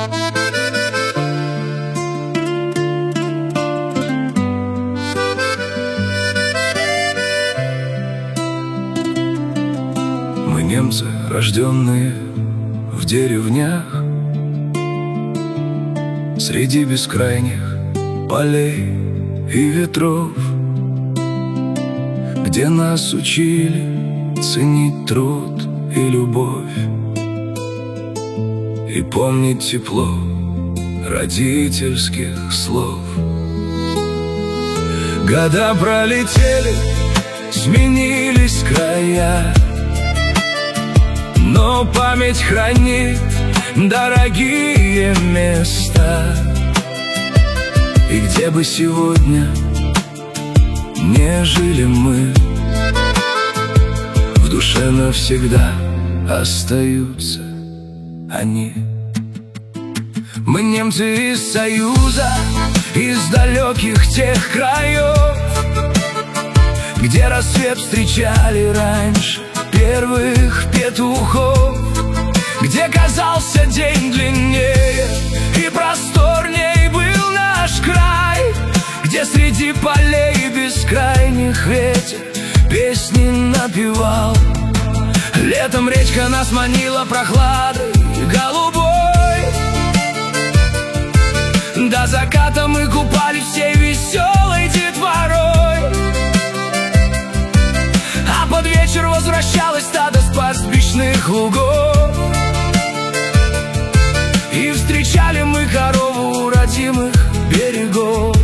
Мы немцы, рожденные в деревнях, среди бескрайних полей и ветров, где нас учили ценить труд и любовь, и помнить тепло родительских слов. Года пролетели, сменились края, но память хранит дорогие места. И где бы сегодня не жили мы, в душе навсегда остаются они. Мы немцы из Союза, из далеких тех краев, где рассвет встречали раньше первых петухов, где казался день длиннее и просторней был наш край, где среди полей бескрайних ветер песни напевал. Летом речка нас манила прохладой голубой, до заката мы купались всей веселой детворой, а под вечер возвращалось стадо с пастбищных лугов, и встречали мы корову у родимых берегов.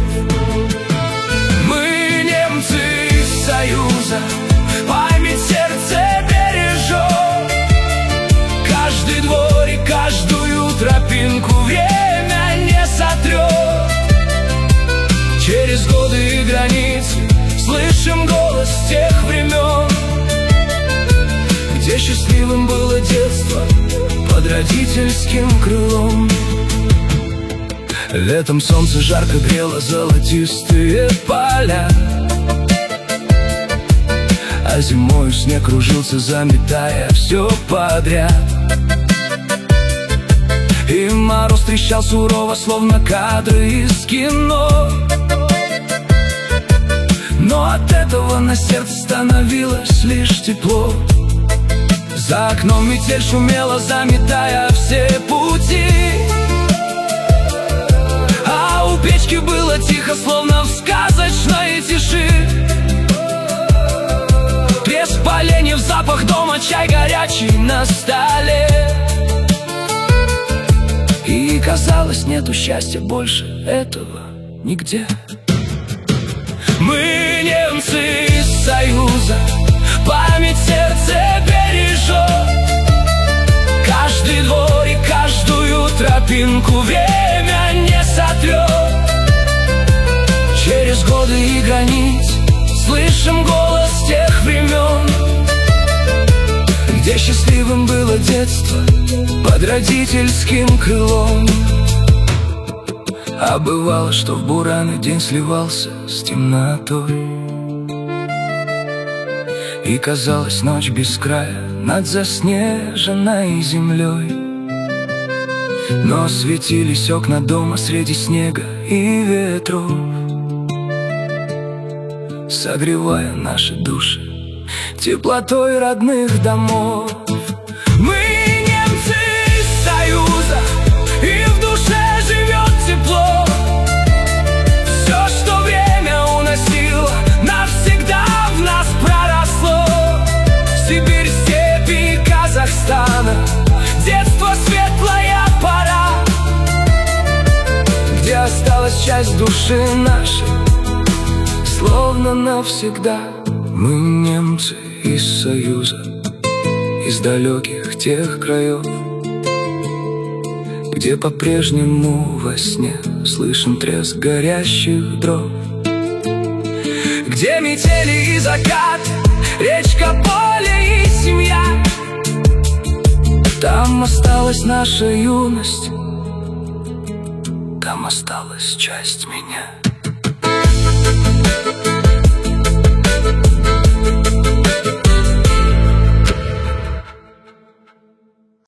Мы немцы из Союза, память сердце бережет, каждый двор и каждую тропинку время не сотрет. Через годы и границы слышим голос тех времен, где счастливым было детство под родительским крылом. Летом солнце жарко грело золотистые поля, а зимою снег кружился, заметая все подряд. И мороз трещал сурово, словно кадры из кино, но от этого на сердце становилось лишь тепло. За окном метель шумела, заметая все пути, а у печки было тихо, словно в сказочной тиши. Треск поленьев, запах дома, чай горячий на столе, и казалось, нету счастья больше этого нигде. Мы немцы из Союза, память сердце бережет, каждый двор и каждую тропинку время не сотрет. Через годы и границ слышим голос тех времен, где счастливым было детство под родительским крылом. А бывало, что в бураны день сливался с темнотой, и казалась ночь без края над заснеженной землей, но светились окна дома среди снега и ветров, согревая наши души теплотой родных домов. Мы немцы из Союза, и в душе живет тепло. Все, что время уносило, навсегда в нас проросло. Сибирь, степи Казахстана, детство, светлая пора, где осталась часть души нашей, словно навсегда. Мы немцы из Союза, из далеких тех краев, где по-прежнему во сне слышен треск горящих дров, где метели и закат, речка, поле и семья. Там осталась наша юность, там осталась часть меня.